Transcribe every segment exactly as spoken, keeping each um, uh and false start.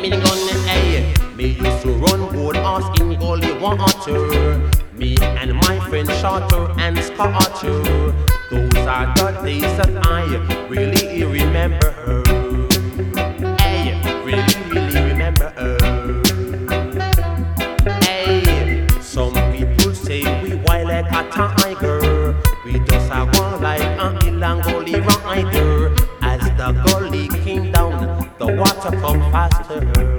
me the gun, hey. Me used to run board horse in gully water. Me and my friend Shorter and Scorcher. Those are the days that I really remember her. Hey, really, really remember her. Hey, some people say we wild like a tiger. We just a one like an Ilangoli rider. As the gully came down, the water come faster,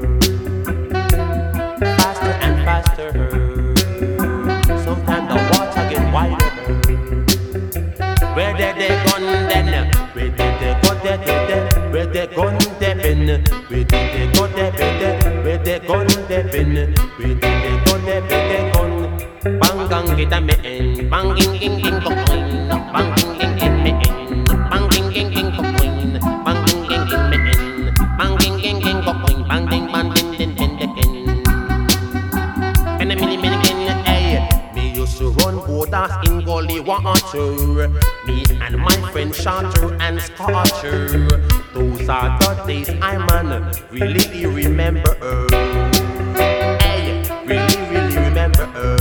faster and faster. Sometimes the water get wider. Where did they gone then? Where did they go there? Where they gone there been? Where did they go there? Where they gone there been? Where did they go there? Where they gone? Bang gang get a me in, bang ging ging ging go coin, bang ging ging ging me in, bang ging ging ging go coin, bang ging ging ging me in, bang ging ging ging go coin, bang ding bang ding ding ding ding. And a mini mini kin, hey, me used to run borders in gully water. Me and my friend Shorter and Scorcher. Those are the days I man really remember her. Hey, really really remember her.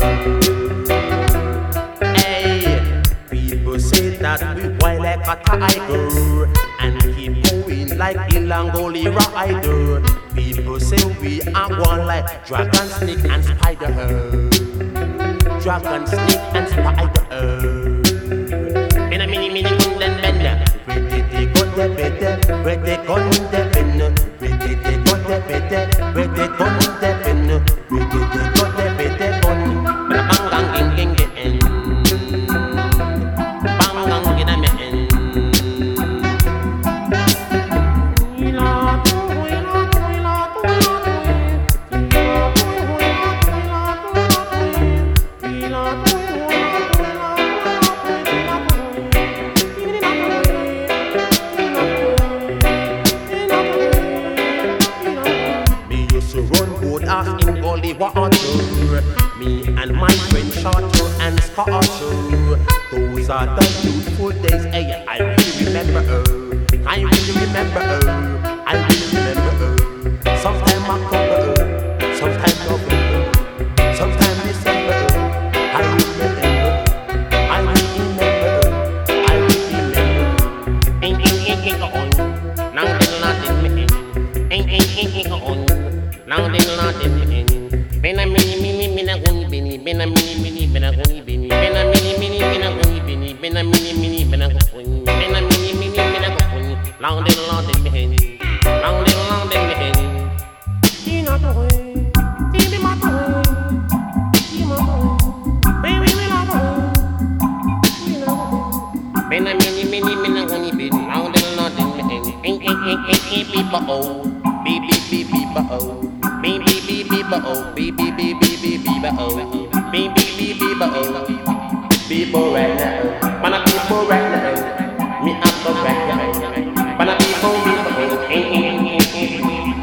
Hey, people say that we wild like a tiger and keep going like Ilangoli rider. People say we are one like dragon, snake and spider. Dragon, snake and spider. In a mini mini gun then bend. Where did they go there better? Where they gone there bend? Where did they go there better? Where they gone there bend? Where did they go there better? Gone. Bang gang ging ging ging. Bang gang ging a me in. In gully water, me and my friend Shorter and Scorcher. Those are the beautiful days. Hey, I really remember her. I really remember her. I really remember her. Sometimes October, sometimes November, sometimes December. I remember. I really remember. I really remember. Ain't ain't ain't ain't on. Now then nothing me. Ain't ain't ain't ain't on. Now they not in Bena mini mini bena guni bini bena mini mini bena guni bini bena mini mini bena guni bini bena mini mini bena guni bena mini mini bena guni. Now they not in me. Now they not in me. You not the way. You be my boy. You my boy. Baby we not boy. You know. Bena mini mini bena guni bini. Now they not in me. Ain't ain't ain't ain't ain't people oh. Beep beep beep beep oh. Beep beep beep beep oh, beep beep beep beep beep beep oh, beep beep beep beep oh. People right now, wanna people right now, me up the right now, wanna people people oh, eh eh eh eh.